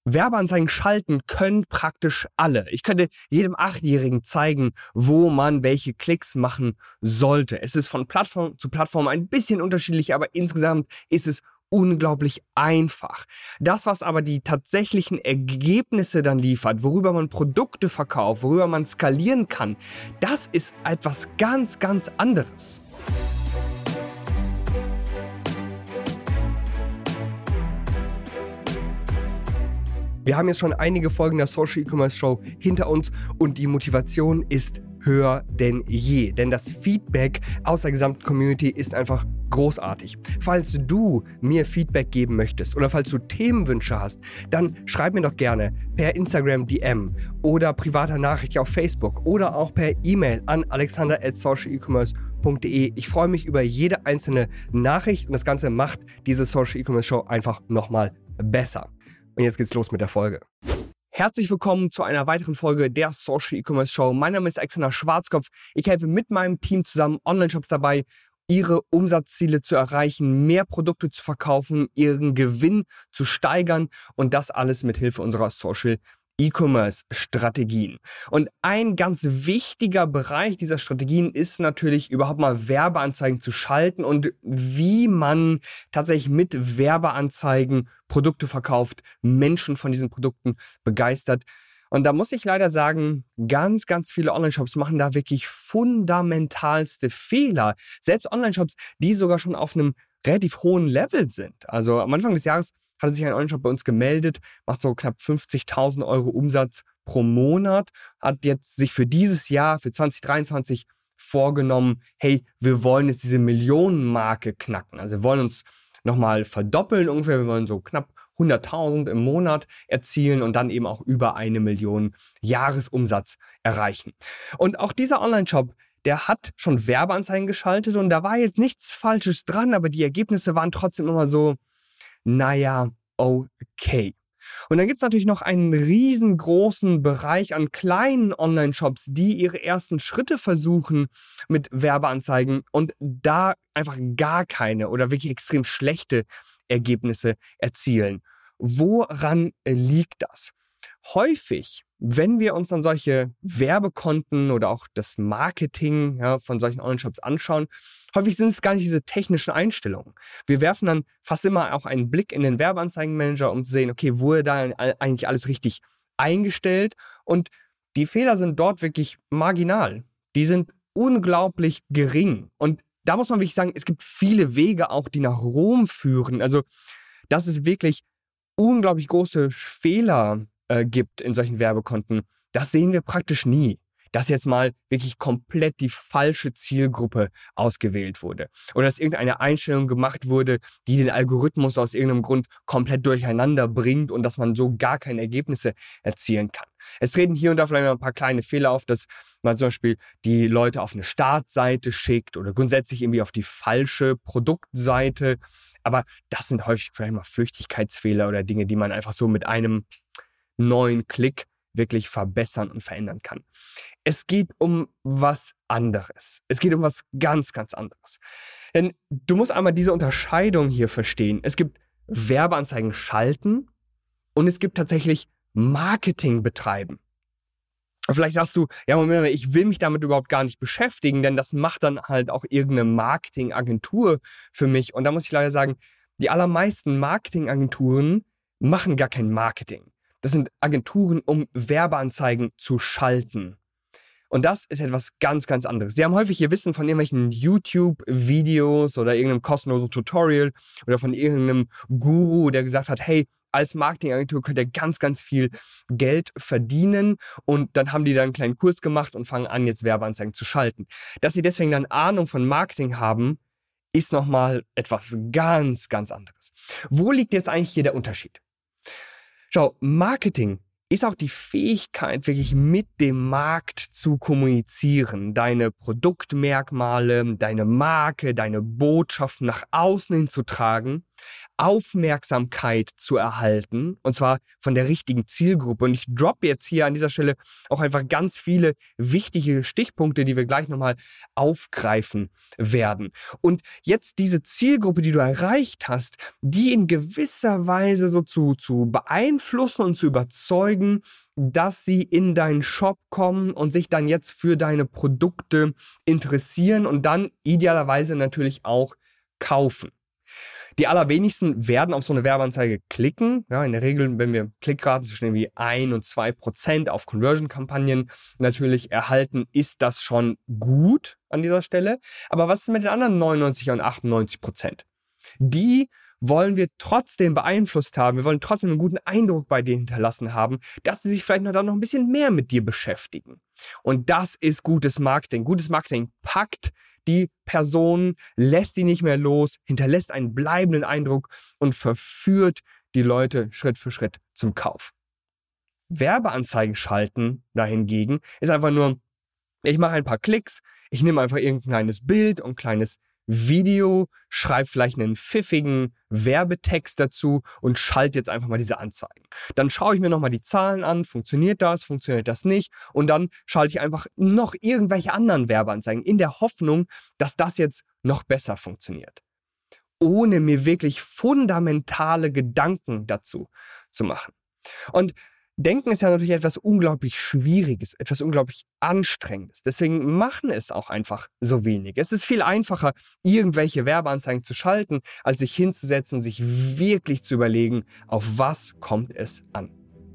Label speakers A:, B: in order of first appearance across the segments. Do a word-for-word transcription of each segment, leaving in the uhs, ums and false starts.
A: Werbeanzeigen schalten können praktisch alle. Ich könnte jedem Achtjährigen zeigen, wo man welche Klicks machen sollte. Es ist von Plattform zu Plattform ein bisschen unterschiedlich, aber insgesamt ist es unglaublich einfach. Das, was aber die tatsächlichen Ergebnisse dann liefert, worüber man Produkte verkauft, worüber man skalieren kann, das ist etwas ganz, ganz anderes. Wir haben jetzt schon einige Folgen der Social E-Commerce Show hinter uns und die Motivation ist höher denn je. Denn das Feedback aus der gesamten Community ist einfach großartig. Falls du mir Feedback geben möchtest oder falls du Themenwünsche hast, dann schreib mir doch gerne per Instagram D M oder privater Nachricht auf Facebook oder auch per E-Mail an alexander at social e commerce punkt de. Ich freue mich über jede einzelne Nachricht und das Ganze macht diese Social E-Commerce Show einfach nochmal besser. Und jetzt geht's los mit der Folge. Herzlich willkommen zu einer weiteren Folge der Social E-Commerce Show. Mein Name ist Alexander Schwarzkopf. Ich helfe mit meinem Team zusammen Online-Shops dabei, ihre Umsatzziele zu erreichen, mehr Produkte zu verkaufen, ihren Gewinn zu steigern und das alles mit Hilfe unserer Social E-Commerce-Strategien. Und ein ganz wichtiger Bereich dieser Strategien ist natürlich überhaupt mal Werbeanzeigen zu schalten und wie man tatsächlich mit Werbeanzeigen Produkte verkauft, Menschen von diesen Produkten begeistert. Und da muss ich leider sagen, ganz, ganz viele Online-Shops machen da wirklich fundamentalste Fehler. Selbst Online-Shops, die sogar schon auf einem relativ hohen Level sind. Also am Anfang des Jahres hatte sich ein Online-Shop bei uns gemeldet, macht so knapp fünfzigtausend Euro Umsatz pro Monat, hat jetzt sich für dieses Jahr, für zwanzig dreiundzwanzig vorgenommen, hey, wir wollen jetzt diese Millionenmarke knacken. Also wir wollen uns nochmal verdoppeln ungefähr, wir wollen so knapp hunderttausend im Monat erzielen und dann eben auch über eine Million Jahresumsatz erreichen. Und auch dieser Online-Shop, der hat schon Werbeanzeigen geschaltet und da war jetzt nichts Falsches dran, aber die Ergebnisse waren trotzdem immer so, naja, okay. Und dann gibt es natürlich noch einen riesengroßen Bereich an kleinen Online-Shops, die ihre ersten Schritte versuchen mit Werbeanzeigen und da einfach gar keine oder wirklich extrem schlechte Ergebnisse erzielen. Woran liegt das? Häufig, wenn wir uns dann solche Werbekonten oder auch das Marketing ja, von solchen Online-Shops anschauen, häufig sind es gar nicht diese technischen Einstellungen. Wir werfen dann fast immer auch einen Blick in den Werbeanzeigenmanager, um zu sehen, okay, wurde da eigentlich alles richtig eingestellt? Und die Fehler sind dort wirklich marginal. Die sind unglaublich gering. Und da muss man wirklich sagen, es gibt viele Wege auch, die nach Rom führen. Also, dass es wirklich unglaublich große Fehler äh, gibt in solchen Werbekonten, das sehen wir praktisch nie. Dass jetzt mal wirklich komplett die falsche Zielgruppe ausgewählt wurde. Oder dass irgendeine Einstellung gemacht wurde, die den Algorithmus aus irgendeinem Grund komplett durcheinander bringt und dass man so gar keine Ergebnisse erzielen kann. Es treten hier und da vielleicht mal ein paar kleine Fehler auf, dass man zum Beispiel die Leute auf eine Startseite schickt oder grundsätzlich irgendwie auf die falsche Produktseite. Aber das sind häufig vielleicht mal Flüchtigkeitsfehler oder Dinge, die man einfach so mit einem neuen Klick wirklich verbessern und verändern kann. Es geht um was anderes. Es geht um was ganz, ganz anderes. Denn du musst einmal diese Unterscheidung hier verstehen. Es gibt Werbeanzeigen schalten und es gibt tatsächlich Marketing betreiben. Vielleicht sagst du, ja Moment, ich will mich damit überhaupt gar nicht beschäftigen, denn das macht dann halt auch irgendeine Marketingagentur für mich. Und da muss ich leider sagen, die allermeisten Marketingagenturen machen gar kein Marketing. Das sind Agenturen, um Werbeanzeigen zu schalten. Und das ist etwas ganz, ganz anderes. Sie haben häufig ihr Wissen von irgendwelchen YouTube-Videos oder irgendeinem kostenlosen Tutorial oder von irgendeinem Guru, der gesagt hat, hey, als Marketingagentur könnt ihr ganz, ganz viel Geld verdienen. Und dann haben die dann einen kleinen Kurs gemacht und fangen an, jetzt Werbeanzeigen zu schalten. Dass sie deswegen dann Ahnung von Marketing haben, ist nochmal etwas ganz, ganz anderes. Wo liegt jetzt eigentlich hier der Unterschied? Schau, Marketing ist auch die Fähigkeit, wirklich mit dem Markt zu kommunizieren, deine Produktmerkmale, deine Marke, deine Botschaften nach außen hin zu tragen Aufmerksamkeit zu erhalten, und zwar von der richtigen Zielgruppe. Und ich droppe jetzt hier an dieser Stelle auch einfach ganz viele wichtige Stichpunkte, die wir gleich nochmal aufgreifen werden. Und jetzt diese Zielgruppe, die du erreicht hast, die in gewisser Weise so zu, zu beeinflussen und zu überzeugen, dass sie in deinen Shop kommen und sich dann jetzt für deine Produkte interessieren und dann idealerweise natürlich auch kaufen. Die allerwenigsten werden auf so eine Werbeanzeige klicken. Ja, in der Regel, wenn wir Klickraten zwischen irgendwie ein und zwei Prozent auf Conversion-Kampagnen natürlich erhalten, ist das schon gut an dieser Stelle. Aber was ist mit den anderen neunundneunzig und achtundneunzig Prozent? Die wollen wir trotzdem beeinflusst haben. Wir wollen trotzdem einen guten Eindruck bei dir hinterlassen haben, dass sie sich vielleicht noch, dann noch ein bisschen mehr mit dir beschäftigen. Und das ist gutes Marketing. Gutes Marketing packt die Person, lässt die nicht mehr los, hinterlässt einen bleibenden Eindruck und verführt die Leute Schritt für Schritt zum Kauf. Werbeanzeigen schalten dahingegen ist einfach nur, ich mache ein paar Klicks, ich nehme einfach irgendein kleines Bild und ein kleines Video, schreibe vielleicht einen pfiffigen Werbetext dazu und schalte jetzt einfach mal diese Anzeigen. Dann schaue ich mir nochmal die Zahlen an, funktioniert das, funktioniert das nicht, und dann schalte ich einfach noch irgendwelche anderen Werbeanzeigen in der Hoffnung, dass das jetzt noch besser funktioniert. Ohne mir wirklich fundamentale Gedanken dazu zu machen. Und Denken ist ja natürlich etwas unglaublich Schwieriges, etwas unglaublich Anstrengendes. Deswegen machen es auch einfach so wenig. Es ist viel einfacher, irgendwelche Werbeanzeigen zu schalten, als sich hinzusetzen und sich wirklich zu überlegen, auf was kommt es an.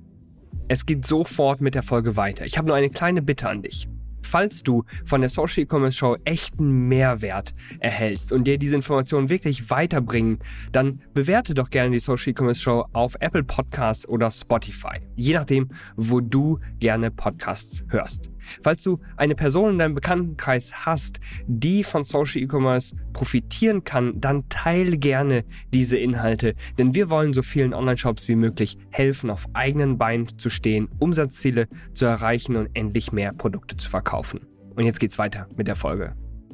A: Es geht sofort mit der Folge weiter. Ich habe nur eine kleine Bitte an dich. Falls du von der Social E-Commerce Show echten Mehrwert erhältst und dir diese Informationen wirklich weiterbringen, dann bewerte doch gerne die Social E-Commerce Show auf Apple Podcasts oder Spotify, je nachdem, wo du gerne Podcasts hörst. Falls du eine Person in deinem Bekanntenkreis hast, die von Social E-Commerce profitieren kann, dann teile gerne diese Inhalte, denn wir wollen so vielen Online-Shops wie möglich helfen, auf eigenen Beinen zu stehen, Umsatzziele zu erreichen und endlich mehr Produkte zu verkaufen. Und jetzt geht's weiter mit der Folge.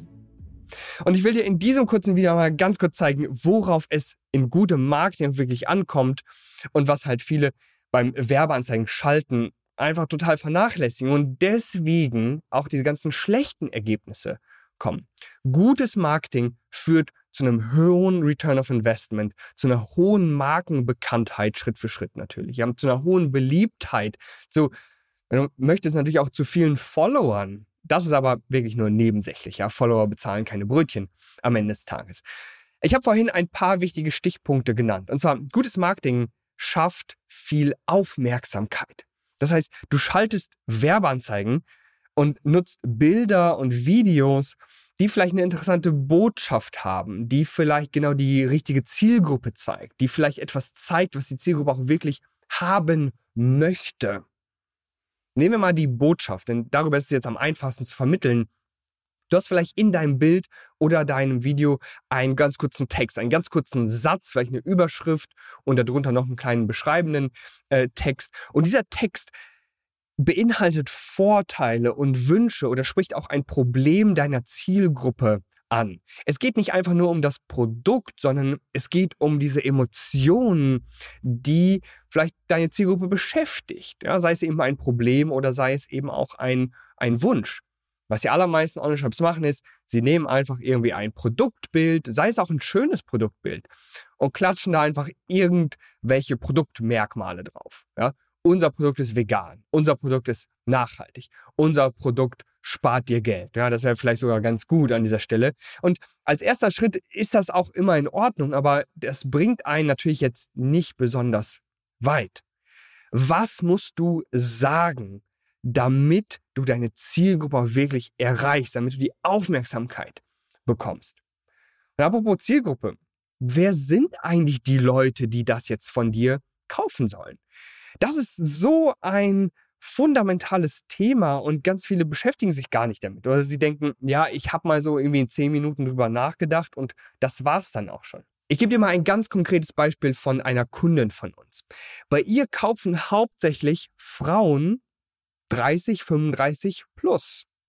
A: Und ich will dir in diesem kurzen Video mal ganz kurz zeigen, worauf es in gutem Marketing wirklich ankommt und was halt viele beim Werbeanzeigen schalten einfach total vernachlässigen und deswegen auch diese ganzen schlechten Ergebnisse kommen. Gutes Marketing führt zu einem hohen Return of Investment, zu einer hohen Markenbekanntheit, Schritt für Schritt natürlich, ja, zu einer hohen Beliebtheit, so, wenn du möchtest, natürlich auch zu vielen Followern. Das ist aber wirklich nur nebensächlich. Ja? Follower bezahlen keine Brötchen am Ende des Tages. Ich habe vorhin ein paar wichtige Stichpunkte genannt. Und zwar, gutes Marketing schafft viel Aufmerksamkeit. Das heißt, du schaltest Werbeanzeigen und nutzt Bilder und Videos, die vielleicht eine interessante Botschaft haben, die vielleicht genau die richtige Zielgruppe zeigt, die vielleicht etwas zeigt, was die Zielgruppe auch wirklich haben möchte. Nehmen wir mal die Botschaft, denn darüber ist es jetzt am einfachsten zu vermitteln. Du hast vielleicht in deinem Bild oder deinem Video einen ganz kurzen Text, einen ganz kurzen Satz, vielleicht eine Überschrift und darunter noch einen kleinen beschreibenden äh, Text. Und dieser Text beinhaltet Vorteile und Wünsche oder spricht auch ein Problem deiner Zielgruppe an. Es geht nicht einfach nur um das Produkt, sondern es geht um diese Emotionen, die vielleicht deine Zielgruppe beschäftigt. Ja, sei es eben ein Problem oder sei es eben auch ein, ein Wunsch. Was die allermeisten Online-Shops machen, ist, sie nehmen einfach irgendwie ein Produktbild, sei es auch ein schönes Produktbild, und klatschen da einfach irgendwelche Produktmerkmale drauf. Ja? Unser Produkt ist vegan, unser Produkt ist nachhaltig, unser Produkt spart dir Geld. Ja, das wäre vielleicht sogar ganz gut an dieser Stelle. Und als erster Schritt ist das auch immer in Ordnung, aber das bringt einen natürlich jetzt nicht besonders weit. Was musst du sagen, damit du deine Zielgruppe wirklich erreichst, damit du die Aufmerksamkeit bekommst? Und apropos Zielgruppe, wer sind eigentlich die Leute, die das jetzt von dir kaufen sollen? Das ist so ein fundamentales Thema und ganz viele beschäftigen sich gar nicht damit. Oder sie denken, ja, ich habe mal so irgendwie in zehn Minuten drüber nachgedacht und das war's dann auch schon. Ich gebe dir mal ein ganz konkretes Beispiel von einer Kundin von uns. Bei ihr kaufen hauptsächlich Frauen dreißig, fünfunddreißig plus.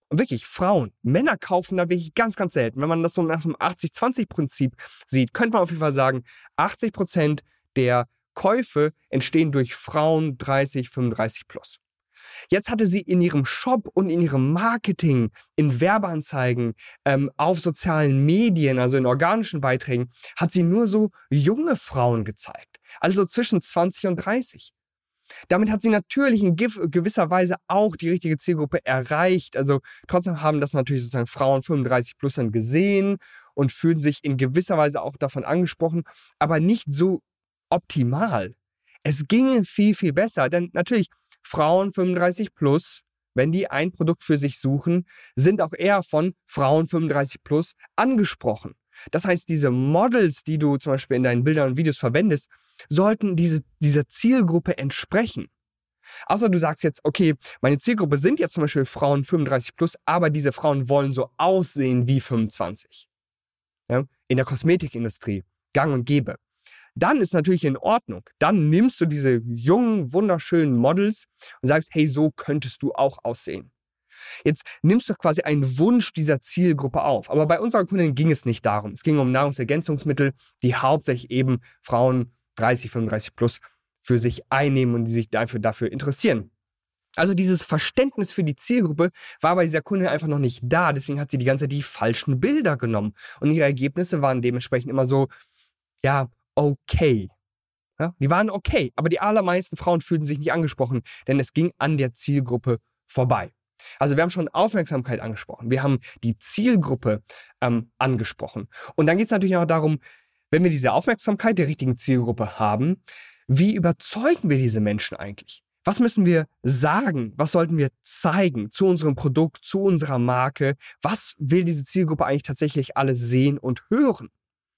A: Und wirklich, Frauen, Männer kaufen da wirklich ganz, ganz selten. Wenn man das so nach dem achtzig zwanzig Prinzip sieht, könnte man auf jeden Fall sagen, achtzig Prozent der Käufe entstehen durch Frauen dreißig, fünfunddreißig plus. Jetzt hatte sie in ihrem Shop und in ihrem Marketing, in Werbeanzeigen, ähm, auf sozialen Medien, also in organischen Beiträgen, hat sie nur so junge Frauen gezeigt. Also zwischen zwanzig und dreißig. Damit hat sie natürlich in gewisser Weise auch die richtige Zielgruppe erreicht. Also trotzdem haben das natürlich sozusagen Frauen fünfunddreißig plus dann gesehen und fühlen sich in gewisser Weise auch davon angesprochen, aber nicht so optimal. Es ginge viel, viel besser, denn natürlich Frauen fünfunddreißig plus, wenn die ein Produkt für sich suchen, sind auch eher von Frauen fünfunddreißig plus angesprochen. Das heißt, diese Models, die du zum Beispiel in deinen Bildern und Videos verwendest, sollten diese, dieser Zielgruppe entsprechen. Außer du sagst jetzt, okay, meine Zielgruppe sind jetzt zum Beispiel Frauen fünfunddreißig plus, aber diese Frauen wollen so aussehen wie fünfundzwanzig. Ja? In der Kosmetikindustrie, gang und gäbe. Dann ist natürlich in Ordnung. Dann nimmst du diese jungen, wunderschönen Models und sagst, hey, so könntest du auch aussehen. Jetzt nimmst du quasi einen Wunsch dieser Zielgruppe auf. Aber bei unserer Kundin ging es nicht darum. Es ging um Nahrungsergänzungsmittel, die hauptsächlich eben Frauen dreißig, fünfunddreißig plus für sich einnehmen und die sich dafür, dafür interessieren. Also dieses Verständnis für die Zielgruppe war bei dieser Kundin einfach noch nicht da. Deswegen hat sie die ganze Zeit die falschen Bilder genommen. Und ihre Ergebnisse waren dementsprechend immer so, ja, okay. Ja, die waren okay, aber die allermeisten Frauen fühlten sich nicht angesprochen, denn es ging an der Zielgruppe vorbei. Also wir haben schon Aufmerksamkeit angesprochen, wir haben die Zielgruppe ähm, angesprochen. Und dann geht es natürlich auch darum, wenn wir diese Aufmerksamkeit der richtigen Zielgruppe haben, wie überzeugen wir diese Menschen eigentlich? Was müssen wir sagen? Was sollten wir zeigen zu unserem Produkt, zu unserer Marke? Was will diese Zielgruppe eigentlich tatsächlich alles sehen und hören?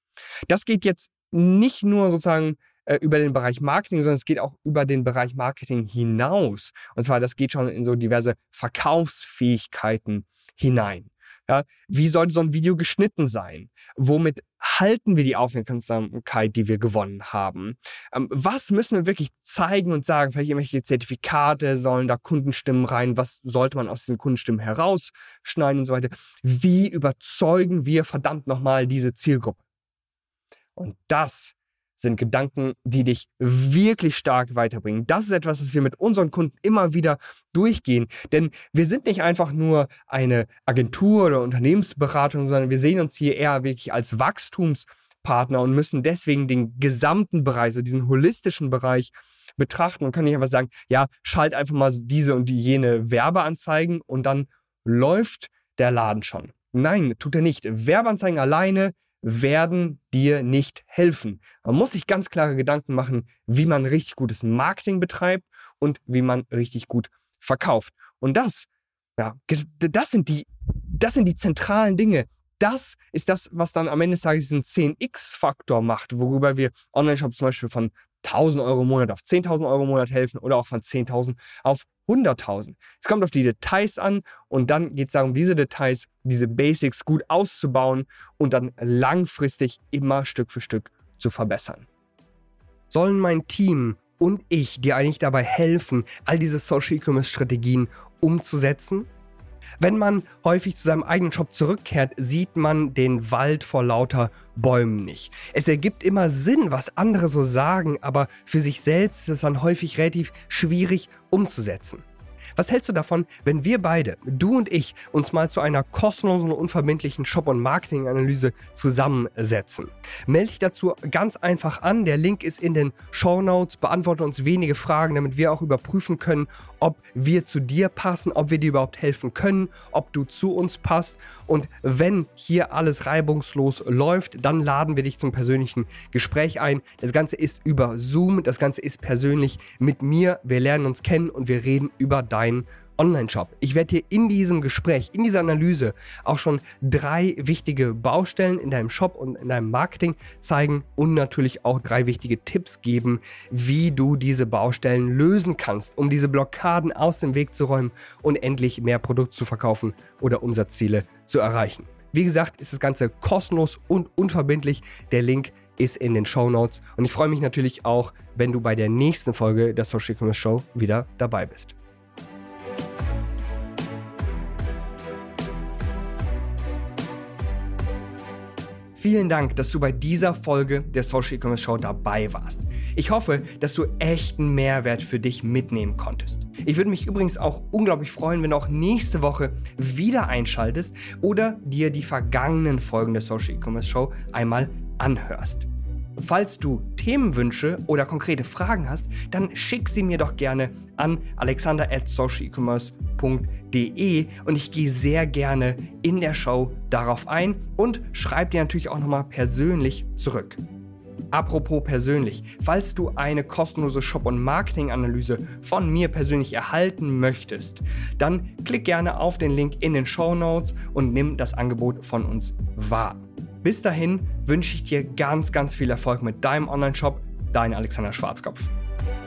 A: Das geht jetzt nicht nur sozusagen äh, über den Bereich Marketing, sondern es geht auch über den Bereich Marketing hinaus. Und zwar, das geht schon in so diverse Verkaufsfähigkeiten hinein. Ja, wie sollte so ein Video geschnitten sein? Womit halten wir die Aufmerksamkeit, die wir gewonnen haben? Ähm, was müssen wir wirklich zeigen und sagen? Vielleicht irgendwelche Zertifikate, sollen da Kundenstimmen rein? Was sollte man aus diesen Kundenstimmen herausschneiden und so weiter? Wie überzeugen wir verdammt nochmal diese Zielgruppe? Und das sind Gedanken, die dich wirklich stark weiterbringen. Das ist etwas, was wir mit unseren Kunden immer wieder durchgehen. Denn wir sind nicht einfach nur eine Agentur oder Unternehmensberatung, sondern wir sehen uns hier eher wirklich als Wachstumspartner und müssen deswegen den gesamten Bereich, so diesen holistischen Bereich betrachten und können nicht einfach sagen, ja, schalt einfach mal so diese und jene Werbeanzeigen und dann läuft der Laden schon. Nein, tut er nicht. Werbeanzeigen alleine werden dir nicht helfen. Man muss sich ganz klare Gedanken machen, wie man richtig gutes Marketing betreibt und wie man richtig gut verkauft. Und das, ja, das sind die, das sind die zentralen Dinge. Das ist das, was dann am Ende des Tages diesen zehn X Faktor macht, worüber wir Online-Shops zum Beispiel von tausend Euro im Monat auf zehntausend Euro im Monat helfen oder auch von zehntausend auf hunderttausend. Es kommt auf die Details an und dann geht es darum, diese Details, diese Basics gut auszubauen und dann langfristig immer Stück für Stück zu verbessern. Sollen mein Team und ich dir eigentlich dabei helfen, all diese Social E-Commerce Strategien umzusetzen? Wenn man häufig zu seinem eigenen Shop zurückkehrt, sieht man den Wald vor lauter Bäumen nicht. Es ergibt immer Sinn, was andere so sagen, aber für sich selbst ist es dann häufig relativ schwierig umzusetzen. Was hältst du davon, wenn wir beide, du und ich, uns mal zu einer kostenlosen und unverbindlichen Shop- und Marketing-Analyse zusammensetzen? Melde dich dazu ganz einfach an. Der Link ist in den Shownotes. Beantworte uns wenige Fragen, damit wir auch überprüfen können, ob wir zu dir passen, ob wir dir überhaupt helfen können, ob du zu uns passt. Und wenn hier alles reibungslos läuft, dann laden wir dich zum persönlichen Gespräch ein. Das Ganze ist über Zoom, das Ganze ist persönlich mit mir. Wir lernen uns kennen und wir reden über deinen Online-Shop. Ich werde dir in diesem Gespräch, in dieser Analyse auch schon drei wichtige Baustellen in deinem Shop und in deinem Marketing zeigen und natürlich auch drei wichtige Tipps geben, wie du diese Baustellen lösen kannst, um diese Blockaden aus dem Weg zu räumen und endlich mehr Produkt zu verkaufen oder Umsatzziele zu erreichen. Wie gesagt, ist das Ganze kostenlos und unverbindlich. Der Link ist in den Shownotes und ich freue mich natürlich auch, wenn du bei der nächsten Folge der Social E-Commerce Show wieder dabei bist. vielen Dank, dass du bei dieser Folge der Social E-Commerce Show dabei warst. Ich hoffe, dass du echten Mehrwert für dich mitnehmen konntest. Ich würde mich übrigens auch unglaublich freuen, wenn du auch nächste Woche wieder einschaltest oder dir die vergangenen Folgen der Social E-Commerce Show einmal anhörst. Falls du Themenwünsche oder konkrete Fragen hast, dann schick sie mir doch gerne an alexander at social e commerce punkt de und ich gehe sehr gerne in der Show darauf ein und schreibe dir natürlich auch nochmal persönlich zurück. Apropos persönlich, falls du eine kostenlose Shop- und Marketing-Analyse von mir persönlich erhalten möchtest, dann klick gerne auf den Link in den Shownotes und nimm das Angebot von uns wahr. Bis dahin wünsche ich dir ganz, ganz viel Erfolg mit deinem Online-Shop. Dein Alexander Schwarzkopf.